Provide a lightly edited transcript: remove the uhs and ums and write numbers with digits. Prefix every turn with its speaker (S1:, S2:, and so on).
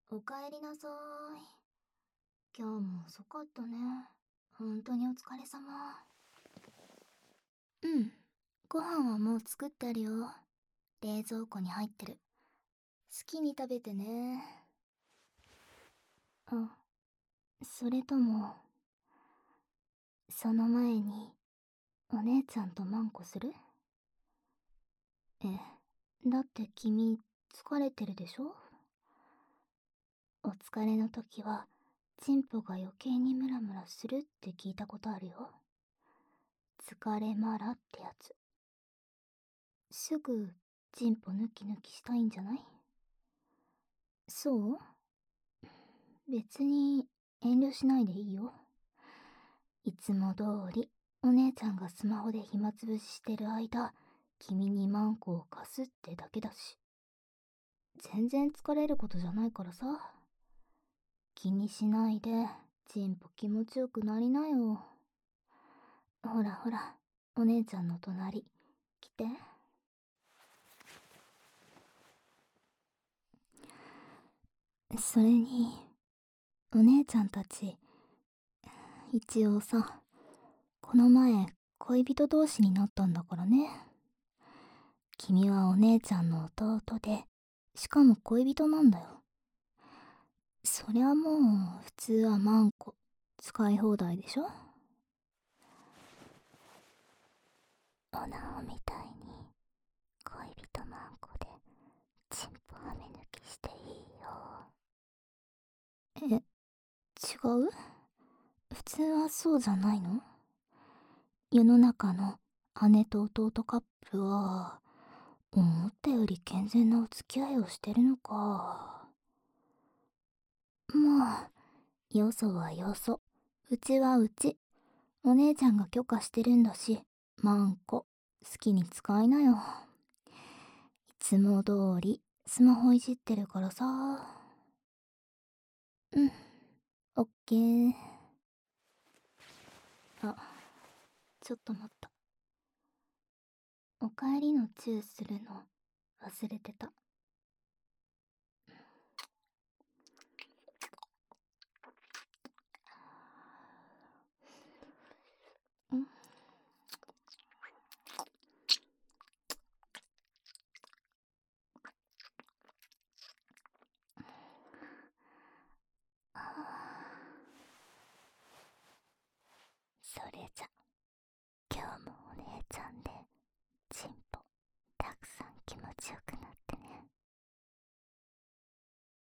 S1: おかえりなさーい。今日も遅かったね。本当にお疲れ様。うん。ご飯はもう作ってあるよ。冷蔵庫に入ってる。好きに食べてね。あ、それとも、その前に、お姉ちゃんとマンコする？だって君、疲れてるでしょ？お疲れの時は、チンポが余計にムラムラするって聞いたことあるよ。疲れまらってやつ。すぐ、チンポヌキヌキしたいんじゃない？そう？別に、遠慮しないでいいよ。いつも通り、お姉ちゃんがスマホで暇つぶししてる間、君にマンコを貸すってだけだし。全然疲れることじゃないからさ。気にしないで、チンポ気持ちよくなりなよ。ほらほら、お姉ちゃんの隣、来て。それに、お姉ちゃんたち、一応さ、この前、恋人同士になったんだからね。君はお姉ちゃんの弟で、しかも恋人なんだよ。そりゃもう、普通はマンコ、使い放題でしょ？おなおみたいに、恋人マンコで、チンポはめ抜きしていいよ。違う？普通はそうじゃないの？世の中の姉と弟カップルは、思ったより健全なお付き合いをしてるのか。まあ、よそはよそ、うちはうち。お姉ちゃんが許可してるんだし、マンコ、好きに使いなよ。いつも通り、スマホいじってるからさ。うん、オッケー。あ、ちょっと待った。おかえりのチューするの忘れてた。